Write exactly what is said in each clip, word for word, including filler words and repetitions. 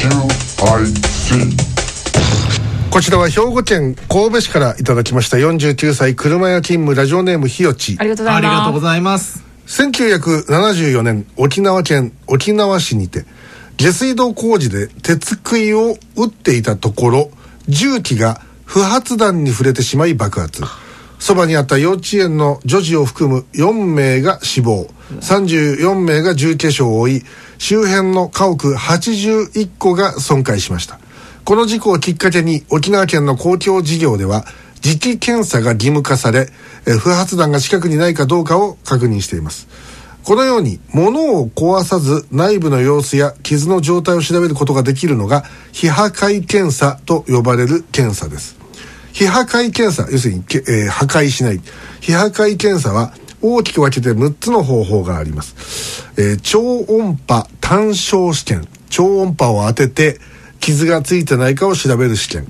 こちらは兵庫県神戸市からいただきました。よんじゅうきゅうさい車屋勤務ラジオネームひよち。 ありがとうございます。 ありがとうございます。 せんきゅうひゃくななじゅうよねん沖縄県沖縄市にて下水道工事で鉄杭を打っていたところ、重機が不発弾に触れてしまい爆発。そばにあった幼稚園の女児を含むよんめいが死亡、さんじゅうよんめいが重軽傷を負い、周辺の家屋はちじゅういっこが損壊しました。この事故をきっかけに沖縄県の公共事業では磁気検査が義務化され、え不発弾が近くにないかどうかを確認しています。このように物を壊さず内部の様子や傷の状態を調べることができるのが非破壊検査と呼ばれる検査です。非破壊検査、要するに、えー、破壊しない非破壊検査は大きく分けてむっつの方法があります。えー、超音波単焦試験、超音波を当てて傷がついてないかを調べる試験、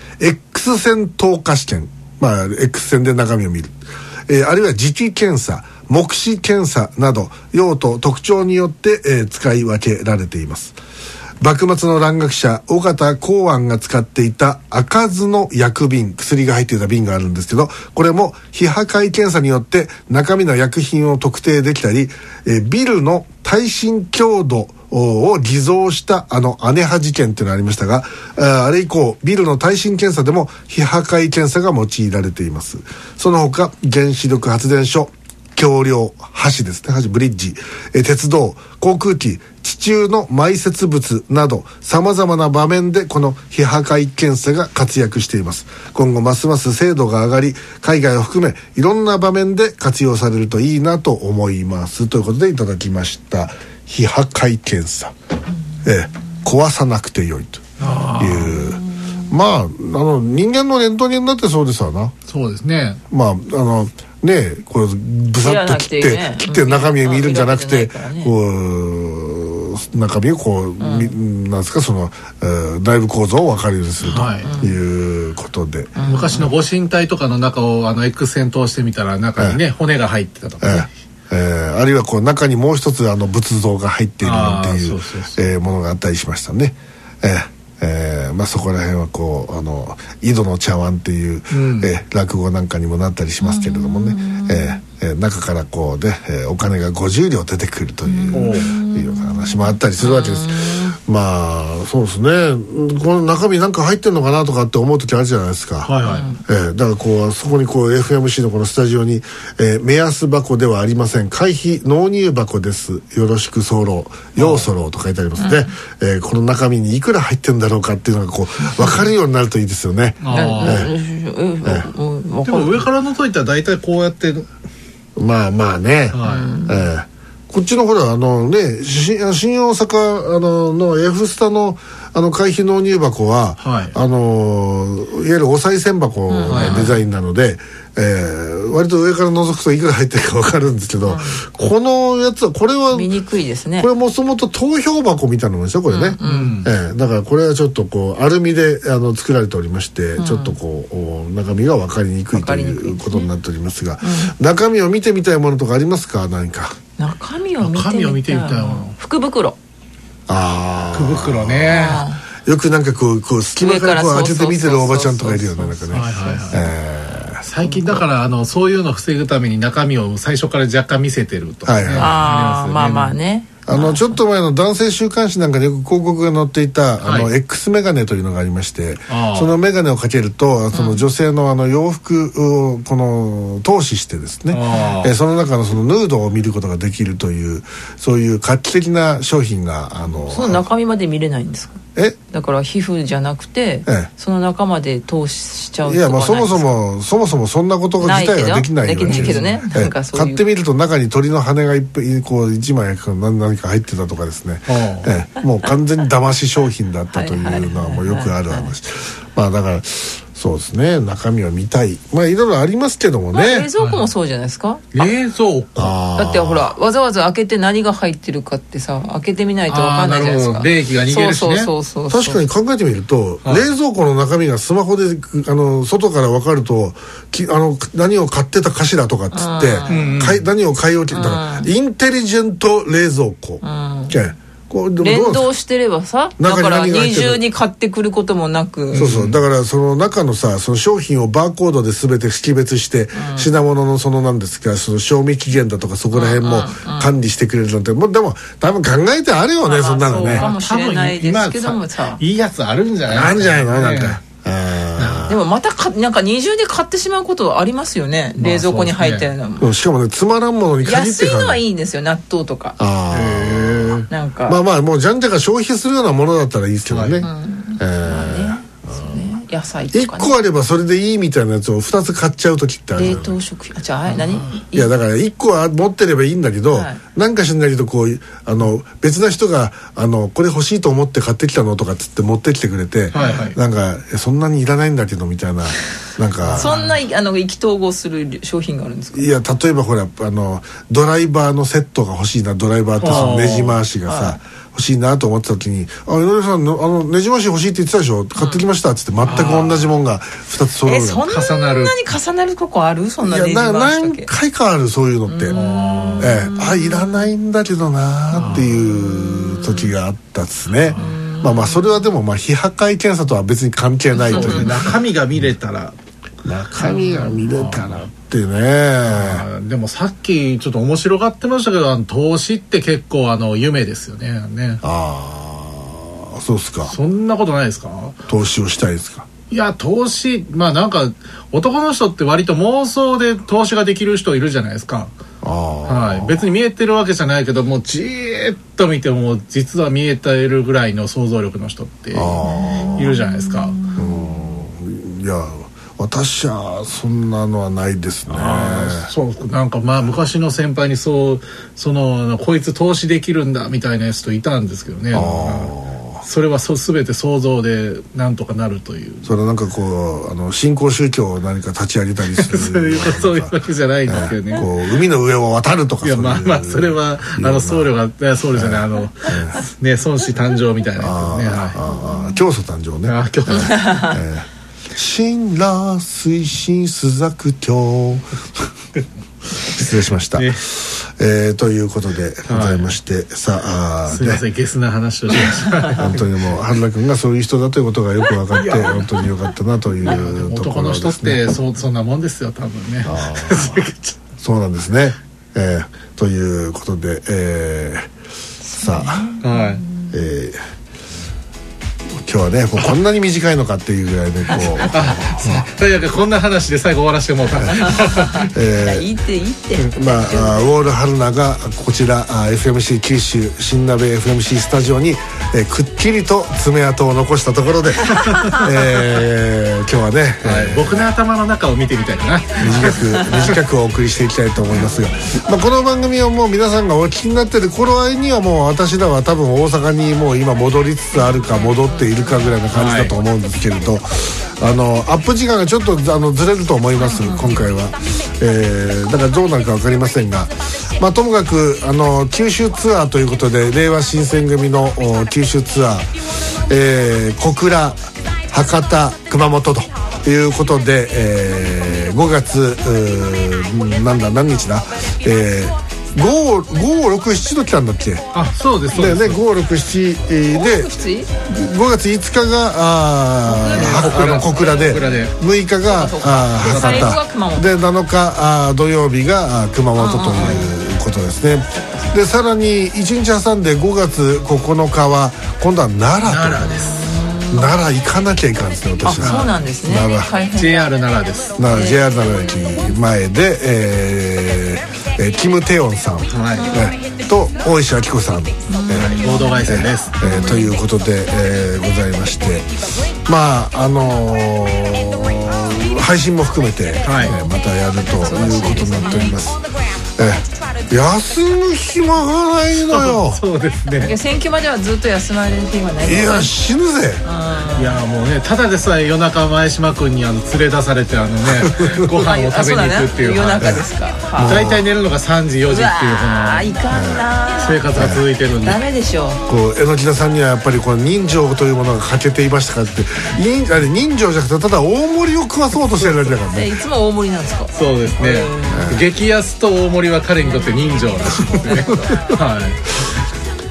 X 線透過試験、まあ X 線で中身を見る、えー、あるいは磁気検査、目視検査など用途特徴によって、えー、使い分けられています。幕末の蘭学者尾形光庵が使っていた開かずの薬瓶、薬が入っていた瓶があるんですけど、これも非破壊検査によって中身の薬品を特定できたり、えー、ビルの耐震強度を偽造したあの姉刃事件っていうのがありましたが、あれ以降ビルの耐震検査でも非破壊検査が用いられています。その他原子力発電所、橋梁、橋ですね、橋、ブリッジ、え鉄道、航空機、地中の埋設物など様々な場面でこの非破壊検査が活躍しています。今後ますます精度が上がり、海外を含めいろんな場面で活用されるといいなと思いますということでいただきました。非破壊検査、え壊さなくてよいという、まああの人間のレントゲンだってそうですわな。 そうですね。 まああのね、こうブサッと切って、ね、切って中身を見るんじゃなくて、うん、こう中身をこう、うん、なんですか、その、えー、内部構造を分かるようにするということで、 はい、昔のご神体とかの中をあの X 線通してみたら中にね、えー、骨が入ってたとかね、 えーえー、あるいはこう中にもう一つあの仏像が入っているっていう、えー、ものがあったりしましたね。えーえーまあ、そこら辺はこうあの井戸の茶碗っていう、うん、えー、落語なんかにもなったりしますけれどもね、えーえー、中からこうで、えー、お金がごじゅうりょう出てくるという、いう話もあったりするわけです。まあそうですね、この中身なんか入ってるのかなとかって思う時あるじゃないですか、はいはい、えー、だからこうそこにこう エフエムシー のこのスタジオに、えー、目安箱ではありません、会費納入箱です、よろしく候、要候と書いてありますね、うん、えー、この中身にいくら入ってるんだろうかっていうのがこう分かるようになるといいですよね。あ、えーえー、でも上から覗いたら大体こうやってまあまあね、はい、えーこっちのほらあのね、新大阪あのの F スタのあの会費納入箱は、はい、あのいわゆるお賽銭箱のデザインなので、うん、はいはい、えー、割と上から覗くといくら入ってるか分かるんですけど、うん、このやつはこれは見にくいですね。 これもともと投票箱みたいなものですよこれね、うんうん、えー、だからこれはちょっとこうアルミであの作られておりまして、うん、ちょっとこう中身が分かりにくいということになっておりますが、うん、中身を見てみたいものとかありますか？何か中身を見てみたい、中身を見てみたいもの、福袋、 ああ福袋ね、 よくなんかこう、こう隙間からこう開けて見てるおばちゃんとかいるよね、なんかね、はいはいはい、 えー、最近だからあのそういうのを防ぐために中身を最初から若干見せてるとかね、はいはい、 ああ、まあまあね、 あのちょっと前の男性週刊誌なんかによく広告が載っていた、はい、あの X メガネというのがありまして、そのメガネをかけるとその女性のあの洋服をこの投資してですね、えその中のそのヌードを見ることができるという、そういう画期的な商品があのその中身まで見れないんですか？えだから皮膚じゃなくて、ええ、その中まで投資しちゃうとかないですか？いや、まあそもそもそもそもそんなこと自体はできないよね。できないけどね、なんかそういう買ってみると中に鳥の羽がいっぱいこういちまい何何か入ってたとかですね、ええ、もう完全に騙し商品だったというのはもうよくある話。まあだからそうですね、中身を見たい、まあいろいろありますけどもね、まあ、冷蔵庫もそうじゃないですか、はい、冷蔵庫だってほらわざわざ開けて何が入ってるかってさ、開けてみないと分かんないじゃないですか。冷気が逃げるしね。そうそうそうそう、確かに考えてみると、はい、冷蔵庫の中身がスマホであの外から分かるときあの何を買ってたかしらとかっつって、うん、何を買い置きだからインテリジェント冷蔵庫、うん、 こう連動してればさ、だから二重に買ってくることもなく、 そうそう、だからその中のさ、その商品をバーコードで全て識別して、うん、品物のそのなんですか、その賞味期限だとかそこら辺も管理してくれるなんて、もうでも多分考えてあるよね、そんなのね。 そうかもしれないですけどもさ、 いいやつあるんじゃない？ あるんじゃないの、なんか。 でもまたかなんか二重で買ってしまうことありますよね、冷蔵庫に入ったようなもの。しかもね、つまらんものに限って安いのはいいんですよ、納豆とか。 ああ、なんかまあまあ、もうじゃんじゃか消費するようなものだったらいいですけどね。 野菜とかね、いっこあればそれでいいみたいなやつをふたつ買っちゃう時ってある。 冷凍食品、あ、じゃあ何？いやだからいっこは持ってればいいんだけど、はい、なんかしんないとこうあの別な人があのこれ欲しいと思って買ってきたのとかっつって持ってきてくれて、はいはい、なんかそんなにいらないんだけどみたいな、なんかそんなあの意気投合する商品があるんですか？ いや、例えばほらあのドライバーのセットが欲しいな、ドライバーってそのネジ回しがさ、はい、欲しいなと思ってた時に、あ、井上さんのあのネジ回し欲しいって言ってたでしょ、買ってきましたっつって全く同じもんがふたつ揃う。 え、そんなに重なるとこある？そんなネジ回しだけ。 何回かある、そういうのって。ええ、あ、いらないんだけどなっていう時があったっすね。まあまあそれはでもまあ非破壊検査とは別に関係ないという。 中身が見れたら中身が見れたらってね。 でもさっきちょっと面白がってましたけど、あの投資って結構あの夢ですよね。ね、 ああ、そうですか。 そんなことないですか？ 投資をしたいですか？ いや、投資、まあなんか男の人って割と妄想で投資ができる人いるじゃないですか。あ、はい、別に見えてるわけじゃないけども、じーっと見ても実は見えているぐらいの想像力の人っているじゃないですか。 うん、いや私はそんなのはないですね。 そう、なんかまあ昔の先輩にそうそのこいつ投資できるんだみたいなやつといたんですけどね。それはそ全て想像でなんとかなるという。 それはなんかこうあの新興宗教を何か立ち上げたりするそういうそういうわけじゃないんですけどね。 こう海の上を渡るとか。 いや、まあまあそれはあの僧侶が僧侶じゃない、あのね孫子誕生みたいなやつね。 教祖誕生ね。 あ、教祖。 神羅推進朱雀教失礼しました、ね、えー、ということでございまして、はい、さあ、 すいません、ね、ゲスな話をしました本当にもう春菜君がそういう人だということがよく分かって本当によかったなというところですね。 男の人ってそ そんなもんですよ多分ね。 そうなんですね、えー、ということで、えー、さあ、はい、えー今日はね、こんなに短いのかっていうぐらいでこうとにかくこんな話で最後終わらせてもらったえー、いいっていいってまあウォール春菜がこちら エフエムシー 九州新鍋 エフエムシー スタジオに、えー、くっきりと爪痕を残したところで、えー、今日はね、はい、 えー、僕の頭の中を見てみたいかな。 短く短くお送りしていきたいと思いますが、まあ、この番組をもう皆さんがお聞きになっている頃合いにはもう私らは多分大阪にもう今戻りつつあるか戻っているかぐらいな感じだと思うんですけれど、はい、あのアップ時間がちょっとあのずれると思います今回は、えー、だからどうなるか分かりませんが、まあ、ともかくあの九州ツアーということで令和新選組の九州ツアー、えー、小倉、博多、熊本ということで、えー、ごがつなんだ何日だ、えーご、ご、ろく、しちと来たんだっけ。 あ、そうですそうですでね、ご、ろく、しちでごがついつかがああの小倉でむいかがあ博多でなのかあ土曜日が熊本ということですね。でさらにいちにち挟んでごがつここのかは今度は奈良と。 奈良です。 奈良行かなきゃいかんですね私は。 あ、そうなんですね。 奈良 ジェイアール 奈良です。 奈良 ジェイアール 奈良駅前で、えーえー、キム・テヨンさん、はいね、と大石明子さん、えー、合同凱旋です、 えー、ということで、えー、ございまして、まああのー、配信も含めて、はいえー、またやるということになっております。えー、休む暇がないのよ。 そう、そうですね。 いや選挙まではずっと休まれる暇ない。 いや死ぬぜ。 いやもうね、ただでさえ夜中前島君にあの連れ出されてあのねご飯を食べに行くっていう、 ね、夜中ですか。 大体寝るのがさんじよじっていうこのいかんな生活が続いてるんで、 ダメでしょう。 こう榎田さんにはやっぱりこの人情というものが欠けていましたかって。人あれ人情じゃなくてただ大盛りを食わそうとしてるだけだからね。 いつも大盛りなんですか。 そうですね、激安と大盛りは彼にとって人情らしいですねはい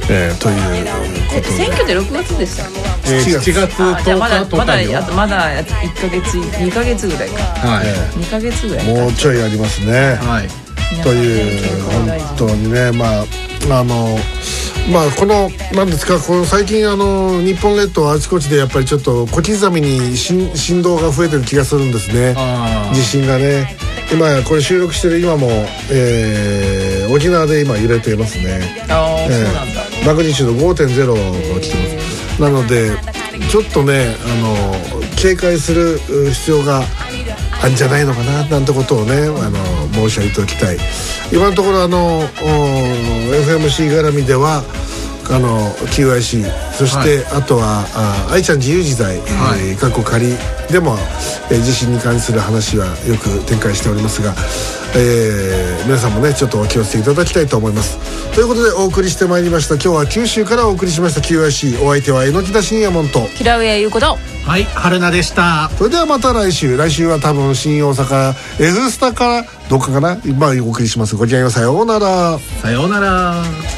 えー、ということで選挙でろくがつでした、 えー、しちがつとおかまだまだまだいっかげつにかげつぐらいか、 はい、 にかげつぐらいかもうちょいありますね、 はい、 という本当にね、まああのまあこのなんですか、この最近あの日本列島あちこちでやっぱりちょっと小刻みに振動が増えてる気がするんですね。地震がね、今これ収録してる今も、えー、沖縄で今揺れていますね。 あ、えー、そうなんだ。 マグニチュード ごてんゼロ が来てます。なのでちょっとね、あの警戒する必要があるんじゃないのかななんてことをね、あの申し上げておきたい。今のところあの エフエムシー 絡みではあの キューアイシー、 そして、はい、あとはあ愛ちゃん自由自在、はい、えー、過去仮でも、えー、地震に関する話はよく展開しておりますが、えー、皆さんもねちょっとお気をつけいただきたいと思います。ということでお送りしてまいりました、今日は九州からお送りしました キューアイシー、 お相手は榎田信也門と平上優子と、 はい、春菜でした。 それではまた来週来週は多分新大阪 F スタからどっかかな、まあお送りします。ごきげんよう、さようなら。 さようなら。